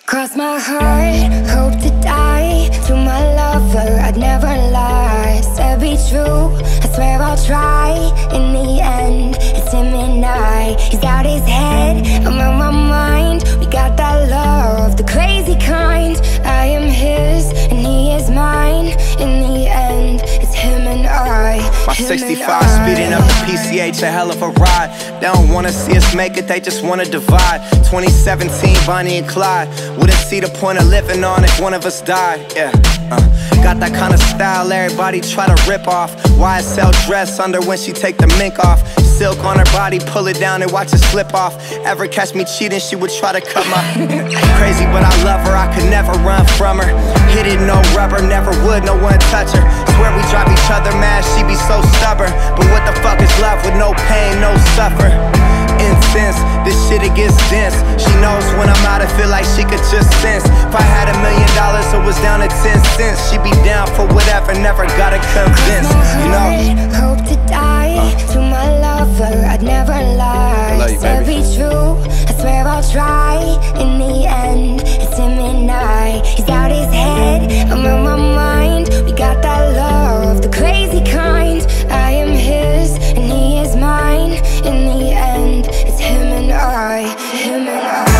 Cross my heart, hope to die. To my lover, I'd never lie. Said be true, I swear I'll try. In the end, it's him and I. He's out his head, I'm on my mind. We got that love, the crazy kind. I am his, and he is mine. In the end, it's him and I. My 65 speeding up the PCH, a hell of a ride. They don't wanna see us make it, they just wanna divide. 2017, Bonnie and Clyde. Wouldn't see the point of living on if one of us died, yeah. Got that kind of style everybody try to rip off. YSL dress under when she take the mink off. Silk on her body, pull it down and watch it slip off. Ever catch me cheating, she would try to cut my crazy, but I love her, I could never run from her. Hit it, no rubber, never would, no one touch her. Swear we drive each other mad, she be so stubborn. But what the fuck is love with no pain, no suffer? Incense, this shit it gets dense. She knows when I'm out, I feel like she could just sense. If I had $1 million, it was down to 10 cents. She be down for whatever, never gotta convince, you know. Hope to die, to my lover, I'd never lie. I love you, baby. Be true, I swear I'll try. In the end, it's him and I. He's out his head, I'm on my mind. We got that love, the crazy kind. I am his, and he is mine. In the end, it's him and I, him and I.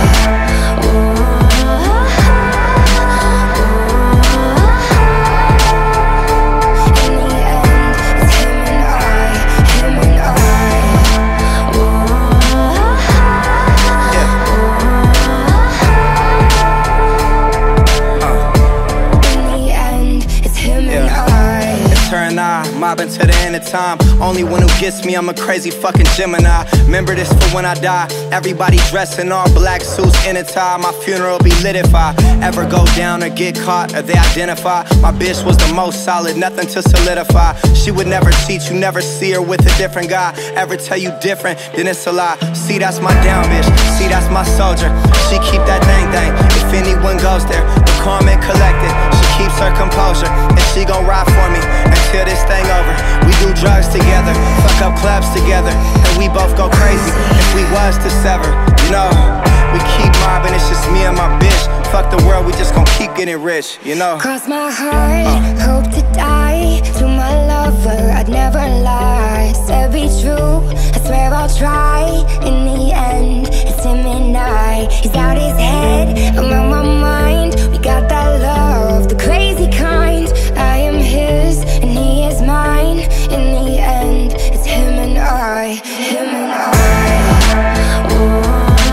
Mobbing to the end of time. Only one who gets me, I'm a crazy fucking Gemini. Remember this for when I die. Everybody dressed in all black suits in a tie. My funeral be lit if I ever go down or get caught or they identify. My bitch was the most solid, nothing to solidify. She would never cheat, you never see her with a different guy. Ever tell you different, then it's a lie. See, that's my down bitch, see, that's my soldier. She keep that thing. If anyone goes there, but calm and collected. She keeps her composure, and she gon' ride for me until this thing over. We do drugs together, fuck up clubs together, and we both go crazy if we was to sever, you know. We keep mobbing, it's just me and my bitch. Fuck the world, we just gon' keep getting rich, you know. Cross my heart, hope to die. To my lover, I'd never lie. Said be true, I swear I'll try. In the end, it's him and I. He's out his head, I'm on my mind. We got that love, the crazy kind. I am his, and he is mine. In the end, it's him and I, him and I. Whoa.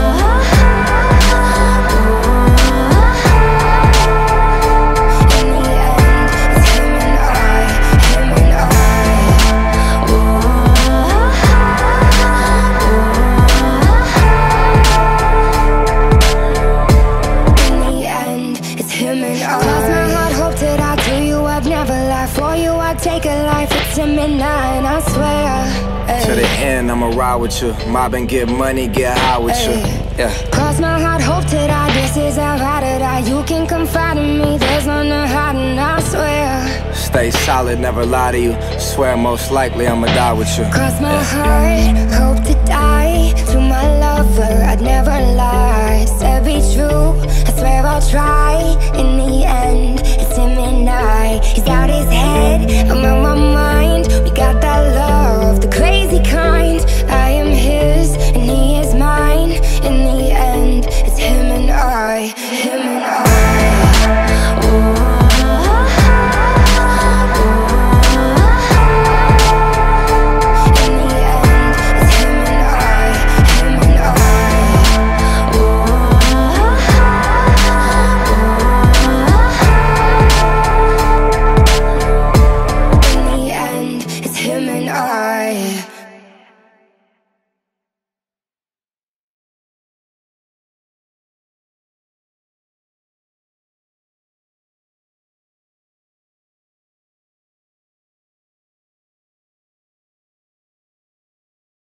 Take a life, it's him and I swear. To the end, I'ma ride with you. Mob and get money, get high with you. Yeah. Cross my heart, hope to die. This is how I to die. You can confide in me, there's none to hide, and I swear. Stay solid, never lie to you. Swear most likely I'ma die with you. Cross my heart, hope to die. To my lover, I'd never lie.